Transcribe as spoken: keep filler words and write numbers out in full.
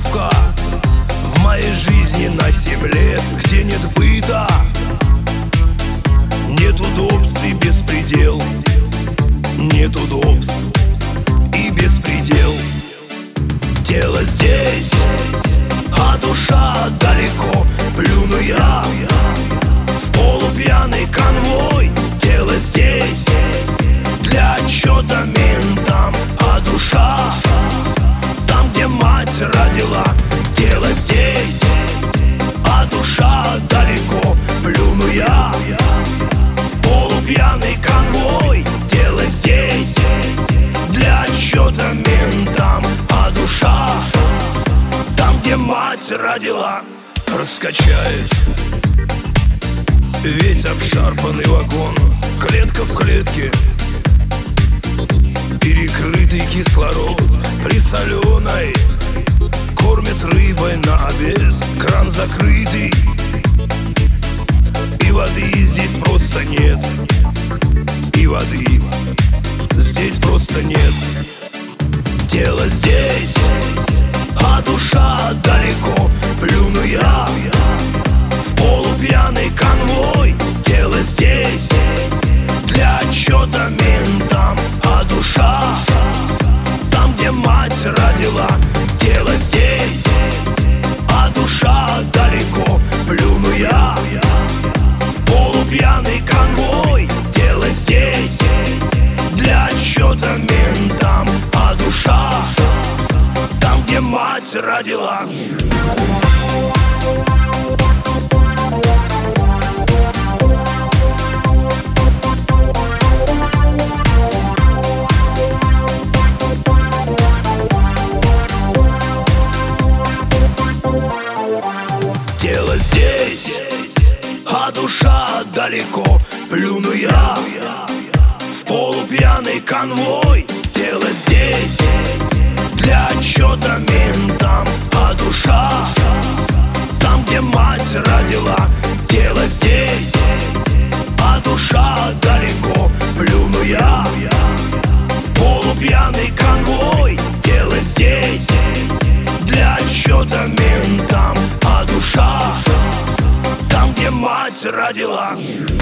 обстановка в моей жизни на семь лет, где нет быта, нет удобств и беспредел, нет удобств и беспредел. Тело здесь, а душа далеко. Плюну я в полупьяный конвой. Тело здесь для отчета ментам, а душа там, где мать родила. Тело здесь, а душа далеко. Плюну я в полупьяный конвой. Тело здесь для отчета ментам, а душа там, где мать родила. Раскачает весь обшарпанный вагон, клетка в клетке, перекрытый кислород присоленой, кормят рыбой на обед, кран закрытый, и воды здесь просто нет, и воды здесь просто нет. Тело здесь, а душа далеко. Плюну я в полупьяный конвой. Тело здесь для отчета ментам, а душа там, где мать родила. Тело здесь, а душа далеко. Плюну я в полупьяный конвой. Тело здесь для отчета ментам, а душа там, где мать родила. Тело здесь, а душа далеко. Плюну я в полупьяный конвой. Тело здесь для отчета ментам, а душа там, где мать родила. Тело здесь, а душа далеко. Плюну я в полупьяный конвой. Тело здесь для отчета ментам, а душа там, где мать родила.